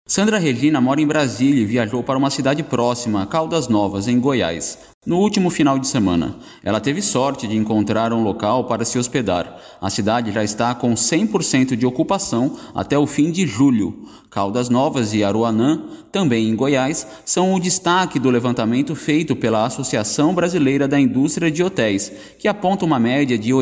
Sandra Regina mora em Brasília e viajou para uma cidade próxima, Caldas Novas, em Goiás, no último final de semana. Ela teve sorte de encontrar um local para se hospedar. A cidade já está com 100% de ocupação até o fim de julho. Caldas Novas e Aruanã, também em Goiás, são o destaque do levantamento feito pela Associação Brasileira da Indústria de Hotéis, que aponta uma média de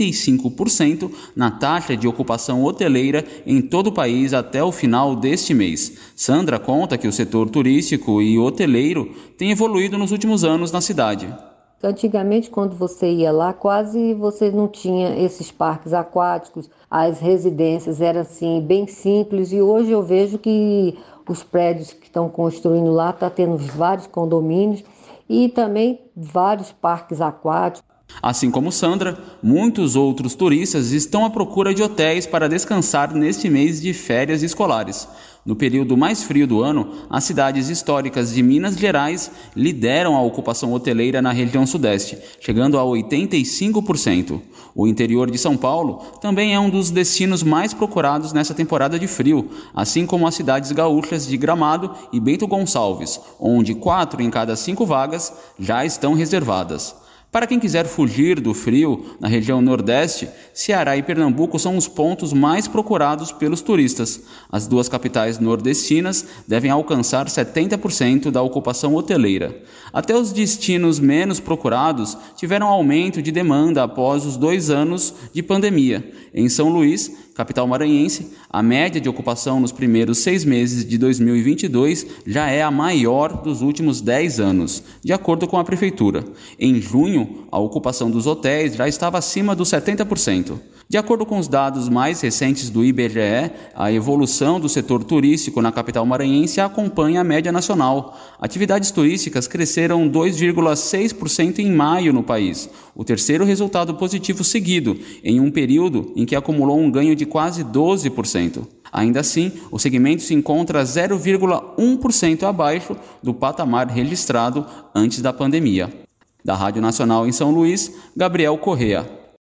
85% na taxa de ocupação hoteleira em todo o país até o final deste mês. Sandra conta que o setor turístico e hoteleiro tem evoluído nos últimos anos na cidade. Antigamente, quando você ia lá, quase você não tinha esses parques aquáticos, as residências eram assim bem simples, e hoje eu vejo que os prédios que estão construindo lá estão tendo vários condomínios e também vários parques aquáticos. Assim como Sandra, muitos outros turistas estão à procura de hotéis para descansar neste mês de férias escolares. No período mais frio do ano, as cidades históricas de Minas Gerais lideram a ocupação hoteleira na região sudeste, chegando a 85%. O interior de São Paulo também é um dos destinos mais procurados nessa temporada de frio, assim como as cidades gaúchas de Gramado e Bento Gonçalves, onde 4 em cada 5 vagas já estão reservadas. Para quem quiser fugir do frio, na região Nordeste, Ceará e Pernambuco são os pontos mais procurados pelos turistas. As duas capitais nordestinas devem alcançar 70% da ocupação hoteleira. Até os destinos menos procurados tiveram aumento de demanda após os 2 anos de pandemia. Em São Luís, capital maranhense, a média de ocupação nos primeiros 6 meses de 2022 já é a maior dos últimos 10 anos, de acordo com a prefeitura. Em junho, a ocupação dos hotéis já estava acima dos 70%. De acordo com os dados mais recentes do IBGE, a evolução do setor turístico na capital maranhense acompanha a média nacional. Atividades turísticas cresceram 2,6% em maio no país, o terceiro resultado positivo seguido, em um período em que acumulou um ganho de quase 12%. Ainda assim, o segmento se encontra 0,1% abaixo do patamar registrado antes da pandemia. Da Rádio Nacional em São Luís, Gabriel Correa.